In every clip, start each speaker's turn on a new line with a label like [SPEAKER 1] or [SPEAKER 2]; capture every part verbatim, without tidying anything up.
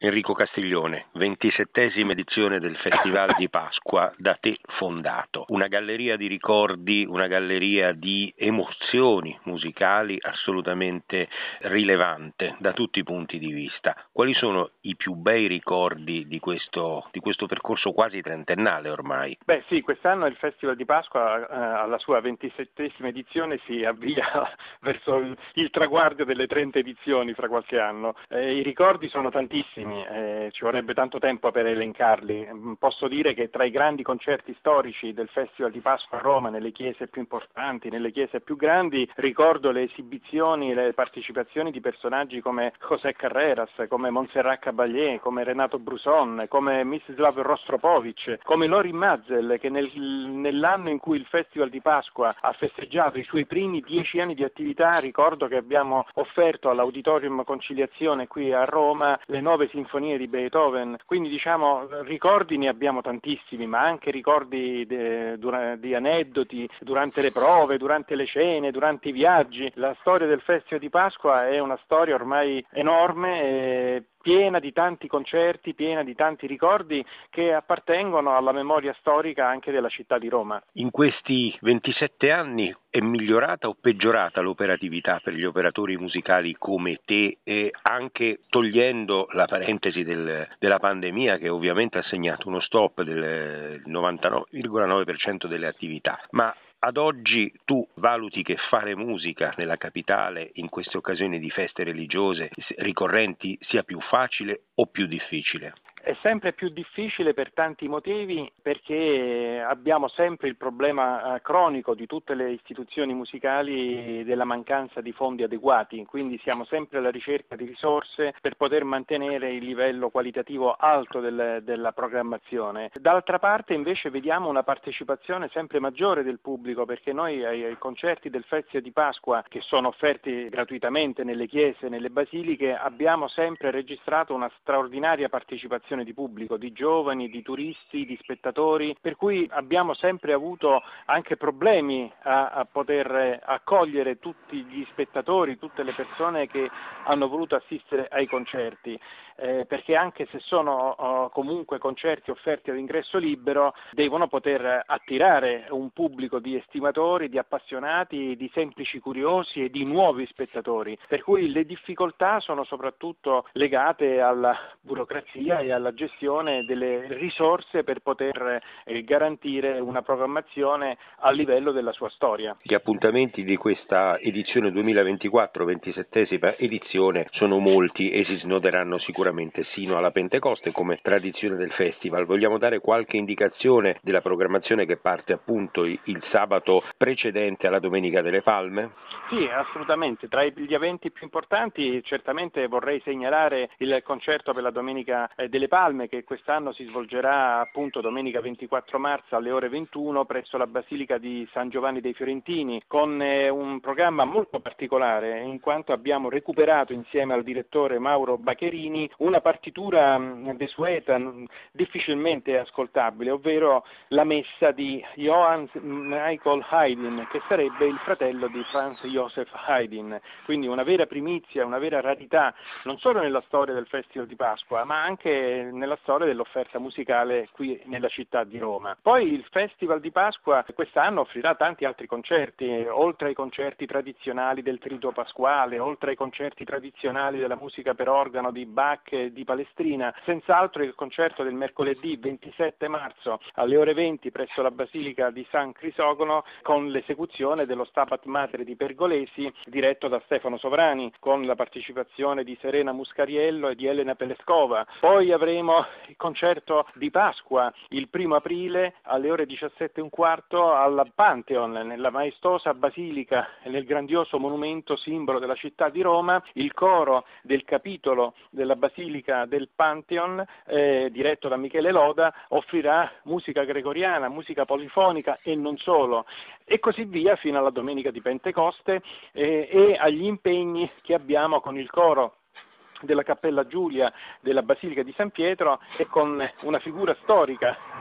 [SPEAKER 1] Enrico Castiglione, ventisettesima edizione del Festival di Pasqua da te fondato. Una galleria di ricordi, una galleria di emozioni musicali assolutamente rilevante da tutti i punti di vista. Quali sono i più bei ricordi di questo, di questo percorso quasi trentennale ormai?
[SPEAKER 2] Beh sì, quest'anno il Festival di Pasqua eh, alla sua ventisettesima edizione si avvia verso il, il traguardo delle trenta edizioni fra qualche anno. Eh, I ricordi sono tantissimi. Eh, ci vorrebbe tanto tempo per elencarli. Posso dire che tra i grandi concerti storici del Festival di Pasqua a Roma, nelle chiese più importanti, nelle chiese più grandi, ricordo le esibizioni, le partecipazioni di personaggi come José Carreras, come Montserrat Caballé, come Renato Bruson, come Mstislav Rostropovich, come Lorin Maazel, che nel, nell'anno in cui il Festival di Pasqua ha festeggiato i suoi primi dieci anni di attività, ricordo che abbiamo offerto all'Auditorium Conciliazione qui a Roma le nove sinfonie di Beethoven. Quindi diciamo ricordi ne abbiamo tantissimi, ma anche ricordi de, dura, di aneddoti durante le prove, durante le cene, durante i viaggi. La storia del Festival di Pasqua è una storia ormai enorme e piena di tanti concerti, piena di tanti ricordi che appartengono alla memoria storica anche della città di Roma.
[SPEAKER 1] In questi ventisette anni è migliorata o peggiorata l'operatività per gli operatori musicali come te, e anche togliendo la parentesi del, della pandemia che ovviamente ha segnato uno stop del novantanove virgola nove per cento delle attività, ma ad oggi tu valuti che fare musica nella capitale in queste occasioni di feste religiose ricorrenti sia più facile o più difficile?
[SPEAKER 2] È sempre più difficile per tanti motivi, perché abbiamo sempre il problema cronico di tutte le istituzioni musicali della mancanza di fondi adeguati, quindi siamo sempre alla ricerca di risorse per poter mantenere il livello qualitativo alto del, della programmazione. D'altra parte invece vediamo una partecipazione sempre maggiore del pubblico, perché noi ai, ai concerti del Festival di Pasqua, che sono offerti gratuitamente nelle chiese, nelle basiliche, abbiamo sempre registrato una straordinaria partecipazione di pubblico, di giovani, di turisti, di spettatori, per cui abbiamo sempre avuto anche problemi a, a poter accogliere tutti gli spettatori, tutte le persone che hanno voluto assistere ai concerti, eh, perché anche se sono oh, comunque concerti offerti ad ingresso libero, devono poter attirare un pubblico di estimatori, di appassionati, di semplici curiosi e di nuovi spettatori, per cui le difficoltà sono soprattutto legate alla burocrazia e alla la gestione delle risorse per poter eh, garantire una programmazione a livello della sua storia.
[SPEAKER 1] Gli appuntamenti di questa edizione duemilaventiquattro, ventisettesima edizione, sono molti e si snoderanno sicuramente sino alla Pentecoste come tradizione del festival. Vogliamo dare qualche indicazione della programmazione che parte appunto il sabato precedente alla Domenica delle Palme?
[SPEAKER 2] Sì, assolutamente. Tra gli eventi più importanti certamente vorrei segnalare il concerto per la Domenica delle Palme, che quest'anno si svolgerà appunto domenica ventiquattro marzo alle ore ventuno presso la Basilica di San Giovanni dei Fiorentini, con eh, un programma molto particolare, in quanto abbiamo recuperato insieme al direttore Mauro Bacherini una partitura mh, desueta, mh, difficilmente ascoltabile, ovvero la messa di Johann Michael Haydn, che sarebbe il fratello di Franz Joseph Haydn, quindi una vera primizia, una vera rarità, non solo nella storia del Festival di Pasqua, ma anche nella storia dell'offerta musicale qui nella città di Roma. Poi il Festival di Pasqua quest'anno offrirà tanti altri concerti, oltre ai concerti tradizionali del Triduo Pasquale, oltre ai concerti tradizionali della musica per organo di Bach e di Palestrina, senz'altro il concerto del mercoledì ventisette marzo alle ore venti presso la Basilica di San Crisogono, con l'esecuzione dello Stabat Mater di Pergolesi diretto da Stefano Sovrani, con la partecipazione di Serena Muscariello e di Elena Pelescova. Poi avremo il concerto di Pasqua il primo aprile alle ore diciassette e un quarto alla Pantheon, nella maestosa basilica e nel grandioso monumento simbolo della città di Roma. Il coro del capitolo della basilica del Pantheon, eh, diretto da Michele Loda, offrirà musica gregoriana, musica polifonica e non solo, e così via fino alla domenica di Pentecoste eh, e agli impegni che abbiamo con il coro della Cappella Giulia della Basilica di San Pietro e con una figura storica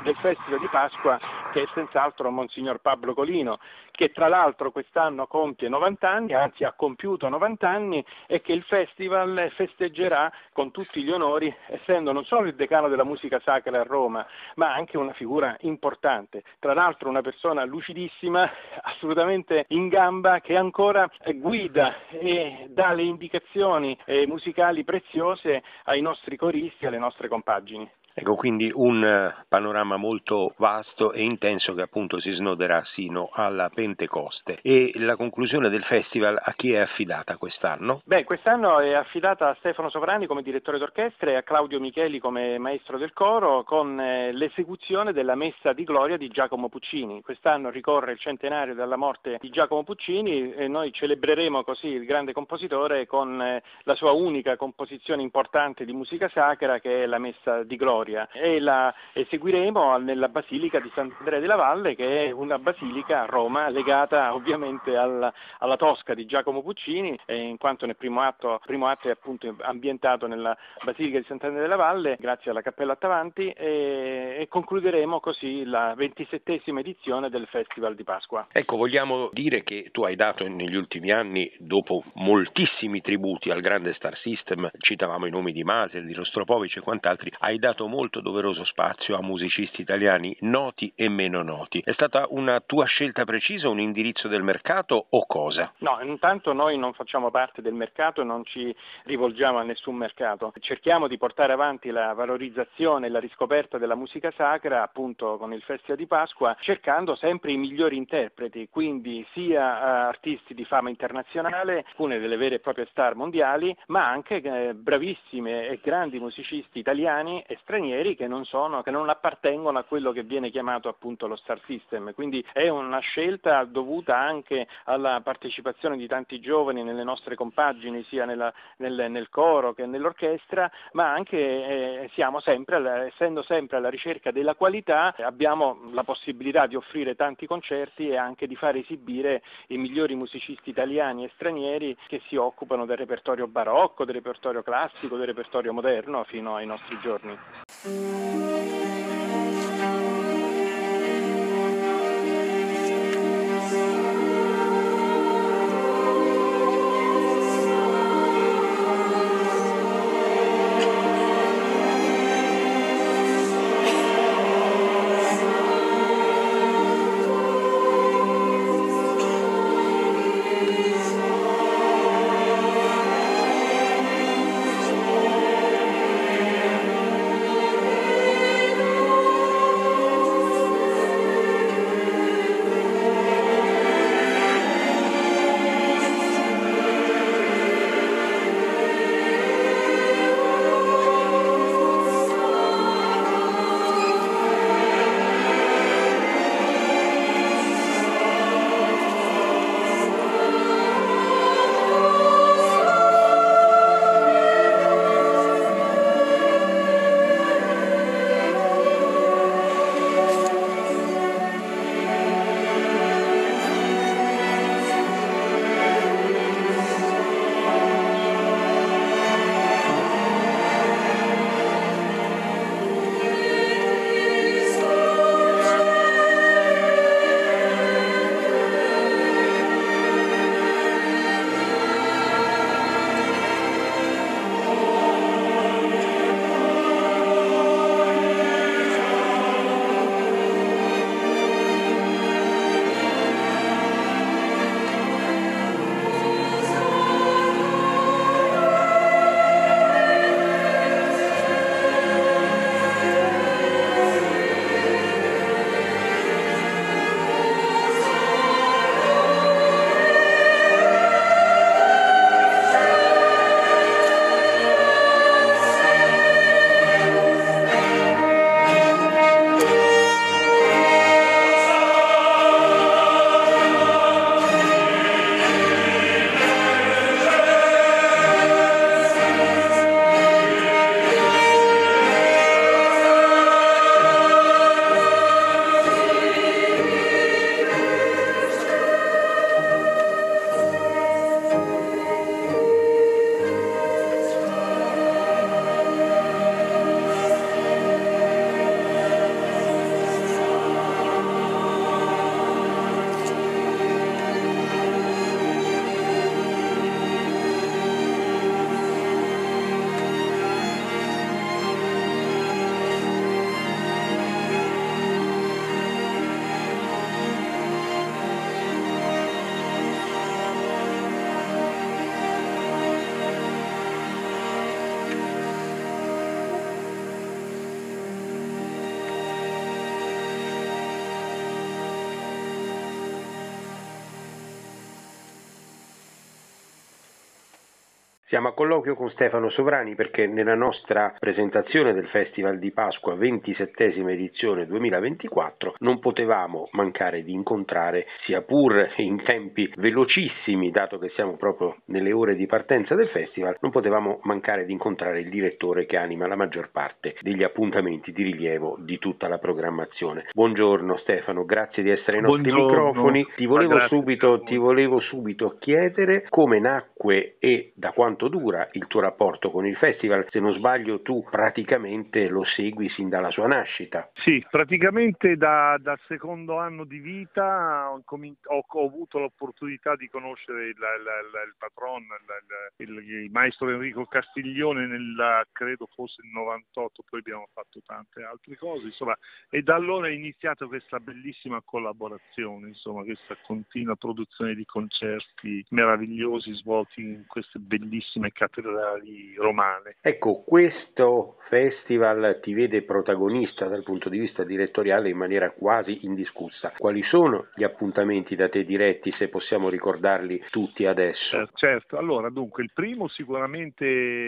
[SPEAKER 2] del Festival di Pasqua, che è senz'altro Monsignor Pablo Colino, che tra l'altro quest'anno compie novanta anni, anzi ha compiuto novanta anni, e che il festival festeggerà con tutti gli onori, essendo non solo il decano della musica sacra a Roma, ma anche una figura importante. Tra l'altro una persona lucidissima, assolutamente in gamba, che ancora guida e dà le indicazioni eh, musicali preziose ai nostri coristi e alle nostre compagini.
[SPEAKER 1] Ecco, quindi un eh, panorama molto vasto e intenso che appunto si snoderà sino alla Pentecoste. E la conclusione del festival a chi è affidata quest'anno?
[SPEAKER 2] Beh, quest'anno è affidata a Stefano Sovrani come direttore d'orchestra e a Claudio Micheli come maestro del coro, con eh, l'esecuzione della Messa di Gloria di Giacomo Puccini. Quest'anno ricorre il centenario della morte di Giacomo Puccini e noi celebreremo così il grande compositore con eh, la sua unica composizione importante di musica sacra, che è la Messa di Gloria. E la eseguiremo nella Basilica di Sant'Andrea della Valle, che è una basilica a Roma legata ovviamente alla, alla Tosca di Giacomo Puccini, eh, in quanto nel primo atto, primo atto è appunto ambientato nella Basilica di Sant'Andrea della Valle, grazie alla Cappella Attavanti, e, e concluderemo così la ventisettesima edizione del Festival di Pasqua.
[SPEAKER 1] Ecco, vogliamo dire che tu hai dato negli ultimi anni, dopo moltissimi tributi al grande Star System, citavamo i nomi di Maser, di Rostropovich e quant'altri, hai dato molto doveroso spazio a musicisti italiani noti e meno noti. È stata una tua scelta precisa, un indirizzo del mercato o cosa?
[SPEAKER 2] No, intanto noi non facciamo parte del mercato e non ci rivolgiamo a nessun mercato. Cerchiamo di portare avanti la valorizzazione e la riscoperta della musica sacra, appunto con il Festival di Pasqua, cercando sempre i migliori interpreti, quindi sia eh, artisti di fama internazionale, alcune delle vere e proprie star mondiali, ma anche eh, bravissime e grandi musicisti italiani e stranieri che non sono, che non appartengono a quello che viene chiamato appunto lo Star System. Quindi è una scelta dovuta anche alla partecipazione di tanti giovani nelle nostre compagini, sia nella, nel, nel coro che nell'orchestra, ma anche eh, siamo sempre, alla, essendo sempre alla ricerca della qualità, abbiamo la possibilità di offrire tanti concerti e anche di far esibire i migliori musicisti italiani e stranieri che si occupano del repertorio barocco, del repertorio classico, del repertorio moderno fino ai nostri giorni.
[SPEAKER 1] Siamo a colloquio con Stefano Sovrani perché nella nostra presentazione del Festival di Pasqua ventisettesima edizione duemilaventiquattro non potevamo mancare di incontrare, sia pur in tempi velocissimi, dato che siamo proprio nelle ore di partenza del festival, non potevamo mancare di incontrare il direttore che anima la maggior parte degli appuntamenti di rilievo di tutta la programmazione. Buongiorno Stefano, grazie di essere ai nostri
[SPEAKER 3] Buongiorno,
[SPEAKER 1] microfoni. Ti volevo
[SPEAKER 3] grazie a
[SPEAKER 1] subito,
[SPEAKER 3] voi.
[SPEAKER 1] ti volevo subito chiedere come nacque e da quanto dura il tuo rapporto con il festival. Se non sbaglio tu praticamente lo segui sin dalla sua nascita.
[SPEAKER 3] Sì, praticamente da, dal secondo anno di vita ho, comin- ho, ho avuto l'opportunità di conoscere il, il, il, il patron, il, il, il maestro Enrico Castiglione nel, credo fosse il novantotto, poi abbiamo fatto tante altre cose, insomma, e da allora è iniziata questa bellissima collaborazione, insomma, questa continua produzione di concerti meravigliosi svolti in queste bellissime cattedrali romane.
[SPEAKER 1] Ecco, questo festival ti vede protagonista dal punto di vista direttoriale in maniera quasi indiscussa. Quali sono gli appuntamenti da te diretti, se possiamo ricordarli tutti adesso?
[SPEAKER 3] Eh, certo, allora dunque il primo sicuramente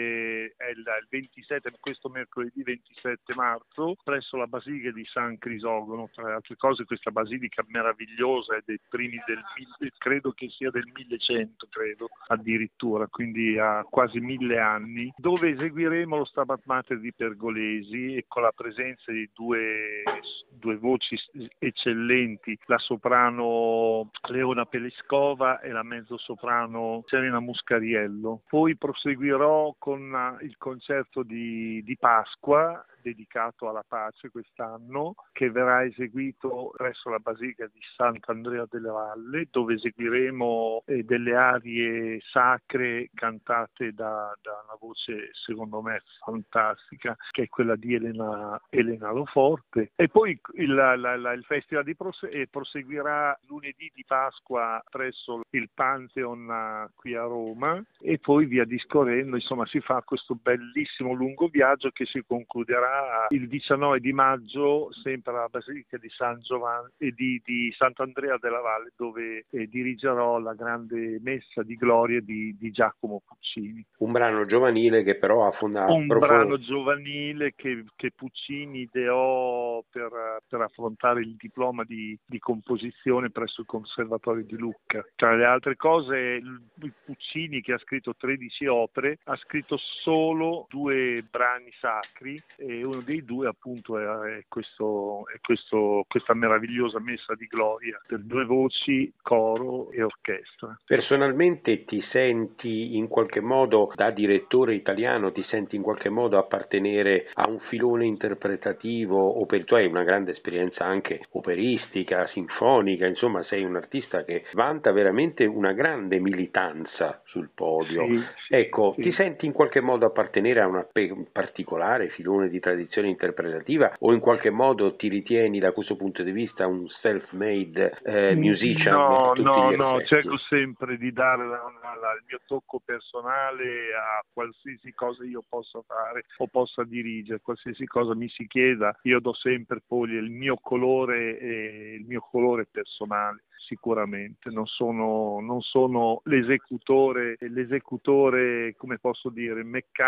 [SPEAKER 3] è il, il ventisette, questo mercoledì ventisette marzo, presso la Basilica di San Crisogono. Tra le altre cose questa basilica meravigliosa è dei primi del credo che sia del millecento, credo addirittura, quindi ha quasi mille anni, dove eseguiremo lo Stabat Mater di Pergolesi e con la presenza di due, due voci eccellenti, la soprano Leona Pelescova e la mezzosoprano Serena Muscariello. Poi proseguirò con il concerto di, di Pasqua dedicato alla pace quest'anno, che verrà eseguito presso la Basilica di Sant'Andrea della Valle, dove eseguiremo eh, delle arie sacre cantate da, da una voce secondo me fantastica, che è quella di Elena, Elena Loforte. E poi il, la, la, il festival di prose- eh, proseguirà lunedì di Pasqua presso il Pantheon uh, qui a Roma, e poi via discorrendo, insomma, si fa questo bellissimo lungo viaggio che si concluderà il diciannove di maggio sempre alla Basilica di San Giovanni e di, di Sant'Andrea della Valle, dove eh, dirigerò la grande messa di gloria di, di Giacomo Puccini.
[SPEAKER 1] Un brano giovanile che però ha fondato
[SPEAKER 3] Un
[SPEAKER 1] profond...
[SPEAKER 3] brano giovanile che, che Puccini ideò per, per affrontare il diploma di, di composizione presso il Conservatorio di Lucca. Tra le altre cose, il, il Puccini, che ha scritto tredici opere, ha scritto solo due brani sacri, e uno dei due appunto è, è, questo, è questo, questa meravigliosa messa di gloria per due voci, coro e orchestra.
[SPEAKER 1] Personalmente ti senti in qualche modo, da direttore italiano, ti senti in qualche modo appartenere a un filone interpretativo, o per tu hai una grande esperienza anche operistica, sinfonica, insomma sei un artista che vanta veramente una grande militanza sul podio.
[SPEAKER 3] Sì, sì,
[SPEAKER 1] Ecco,
[SPEAKER 3] sì.
[SPEAKER 1] ti senti in qualche modo appartenere a una pe- un particolare filone di tradizione interpretativa, o in qualche modo ti ritieni da questo punto di vista un self-made eh, musician a
[SPEAKER 3] No,
[SPEAKER 1] tutti
[SPEAKER 3] no,
[SPEAKER 1] gli
[SPEAKER 3] no,
[SPEAKER 1] effetti?
[SPEAKER 3] cerco sempre di dare la, la, il mio tocco personale a qualsiasi cosa io possa fare o possa dirigere, qualsiasi cosa mi si chieda, io do sempre poi il mio colore e il mio colore personale. Sicuramente non sono, non sono l'esecutore, l'esecutore, come posso dire,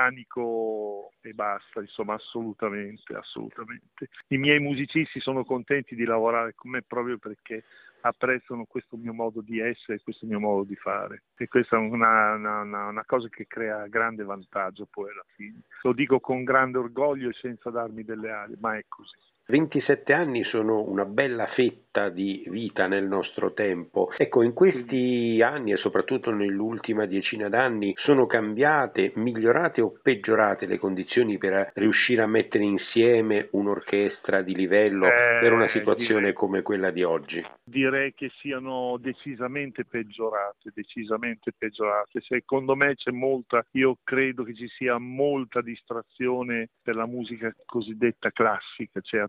[SPEAKER 3] meccanico e basta, insomma, assolutamente, assolutamente. I miei musicisti sono contenti di lavorare con me proprio perché apprezzano questo mio modo di essere, questo mio modo di fare, e questa è una, una, una cosa che crea grande vantaggio poi alla fine. Lo dico con grande orgoglio e senza darmi delle ali, ma è così.
[SPEAKER 1] ventisette anni sono una bella fetta di vita nel nostro tempo. Ecco, in questi anni e soprattutto nell'ultima decina d'anni sono cambiate, migliorate o peggiorate le condizioni per riuscire a mettere insieme un'orchestra di livello
[SPEAKER 3] Eh,
[SPEAKER 1] per una situazione
[SPEAKER 3] direi,
[SPEAKER 1] come quella di oggi?
[SPEAKER 3] direi che siano decisamente peggiorate, decisamente peggiorate. Secondo me c'è molta, io credo che ci sia molta distrazione per la musica cosiddetta classica, cioè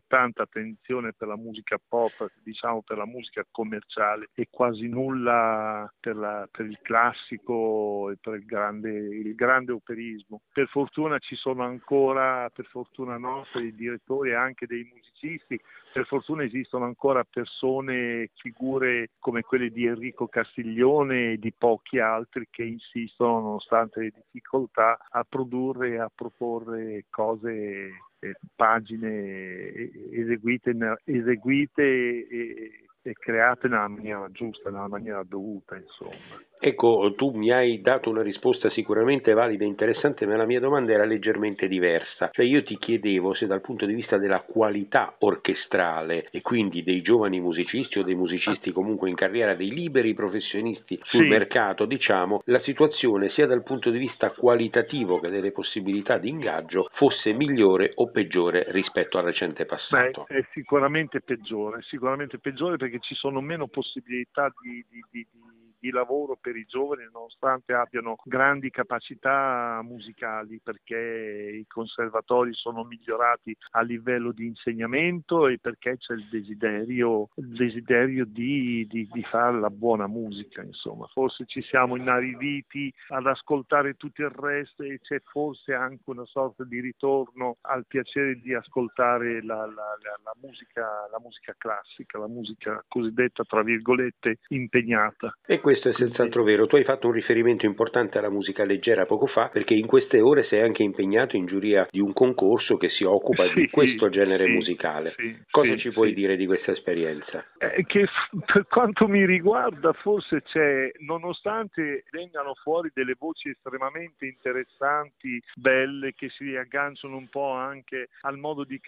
[SPEAKER 3] altrettanta attenzione per la musica pop, diciamo per la musica commerciale, e quasi nulla per, la, per il classico e per il grande, il grande operismo. Per fortuna ci sono ancora, per fortuna nostra, i direttori e anche dei musicisti, per fortuna esistono ancora persone, figure come quelle di Enrico Castiglione e di pochi altri che insistono, nonostante le difficoltà, a produrre e a proporre cose, eh, pagine eseguite, eseguite e, e create nella maniera giusta, nella maniera dovuta, insomma.
[SPEAKER 1] Ecco, tu mi hai dato una risposta sicuramente valida e interessante, ma la mia domanda era leggermente diversa. Cioè io ti chiedevo se dal punto di vista della qualità orchestrale e quindi dei giovani musicisti o dei musicisti comunque in carriera, dei liberi professionisti sul
[SPEAKER 3] Sì.
[SPEAKER 1] mercato, diciamo, la situazione sia dal punto di vista qualitativo che delle possibilità di ingaggio fosse migliore o peggiore rispetto al recente passato.
[SPEAKER 3] Beh, è sicuramente peggiore, sicuramente peggiore perché ci sono meno possibilità di, di, di, di lavoro per i giovani, nonostante abbiano grandi capacità musicali, perché i conservatori sono migliorati a livello di insegnamento e perché c'è il desiderio, il desiderio di, di, di fare la buona musica, insomma. Forse ci siamo inariditi ad ascoltare tutto il resto e c'è forse anche una sorta di ritorno al piacere di ascoltare la, la, la, la musica, la musica classica, la musica cosiddetta tra virgolette impegnata.
[SPEAKER 1] E questo è senz'altro vero. Tu hai fatto un riferimento importante alla musica leggera poco fa, perché in queste ore sei anche impegnato in giuria di un concorso che si occupa
[SPEAKER 3] sì,
[SPEAKER 1] di questo genere
[SPEAKER 3] sì,
[SPEAKER 1] musicale.
[SPEAKER 3] Sì,
[SPEAKER 1] Cosa
[SPEAKER 3] sì,
[SPEAKER 1] ci puoi
[SPEAKER 3] sì.
[SPEAKER 1] dire di questa esperienza?
[SPEAKER 3] Eh, che per quanto mi riguarda forse c'è, nonostante vengano fuori delle voci estremamente interessanti, belle, che si agganciano un po' anche al modo di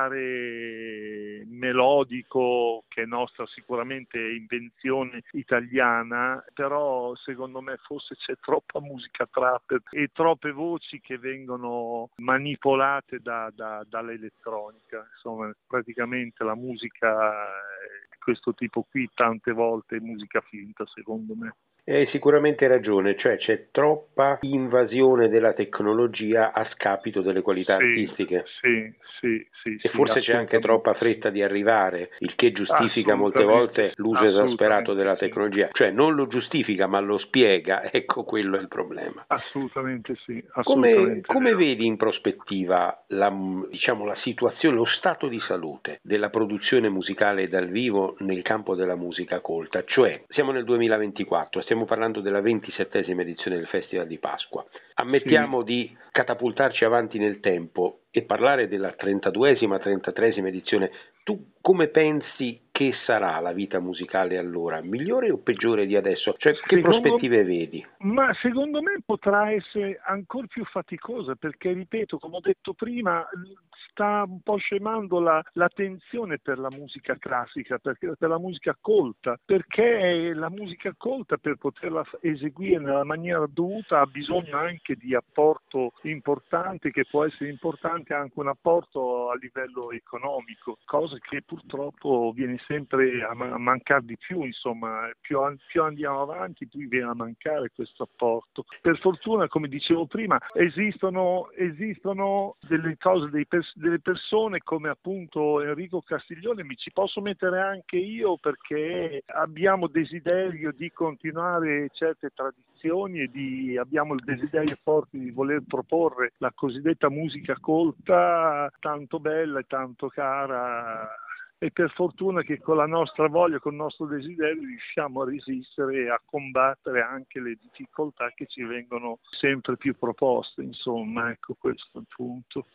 [SPEAKER 3] cantare melodico, che è nostra sicuramente invenzione italiana, però secondo me forse c'è troppa musica trap e troppe voci che vengono manipolate da, da, dall'elettronica. Insomma, praticamente la musica di questo tipo qui tante volte è musica finta, secondo me.
[SPEAKER 1] Hai sicuramente ragione, cioè c'è troppa invasione della tecnologia a scapito delle qualità
[SPEAKER 3] Sì,
[SPEAKER 1] artistiche.
[SPEAKER 3] sì, sì, sì,
[SPEAKER 1] E
[SPEAKER 3] sì,
[SPEAKER 1] forse c'è anche troppa fretta di arrivare, il che giustifica molte volte l'uso esasperato della
[SPEAKER 3] sì.
[SPEAKER 1] tecnologia. Cioè non lo giustifica ma lo spiega, ecco quello è il problema.
[SPEAKER 3] Assolutamente sì,
[SPEAKER 1] Come,
[SPEAKER 3] assolutamente
[SPEAKER 1] come
[SPEAKER 3] vero.
[SPEAKER 1] vedi in prospettiva la, diciamo, la situazione, lo stato di salute della produzione musicale dal vivo nel campo della musica colta? Cioè, siamo nel duemilaventiquattro, stiamo parlando della ventisettesima edizione del Festival di Pasqua. Ammettiamo
[SPEAKER 3] Sì.
[SPEAKER 1] di catapultarci avanti nel tempo e parlare della trentaduesima, trentatreesima edizione. Tu come pensi che sarà la vita musicale allora? Migliore o peggiore di adesso? Cioè, che
[SPEAKER 3] Secondo,
[SPEAKER 1] prospettive vedi?
[SPEAKER 3] ma secondo me potrà essere ancora più faticosa perché, ripeto, come ho detto prima, sta un po' scemando la, l'attenzione per la musica classica, perché, per la musica colta, perché la musica colta per poterla eseguire nella maniera dovuta ha bisogno anche di apporto importante, che può essere importante anche un apporto a livello economico, cosa che purtroppo viene sempre a, a mancare di più, insomma, più, più andiamo avanti più viene a mancare questo apporto. Per fortuna, come dicevo prima, esistono, esistono delle cose, dei pers- delle persone come appunto Enrico Castiglione, mi ci posso mettere anche io perché abbiamo desiderio di continuare certe tradizioni e di, abbiamo il desiderio forte di voler proporre la cosiddetta musica colta, tanto bella e tanto cara, e per fortuna che con la nostra voglia, con il nostro desiderio riusciamo a resistere e a combattere anche le difficoltà che ci vengono sempre più proposte, insomma, ecco, questo è il punto.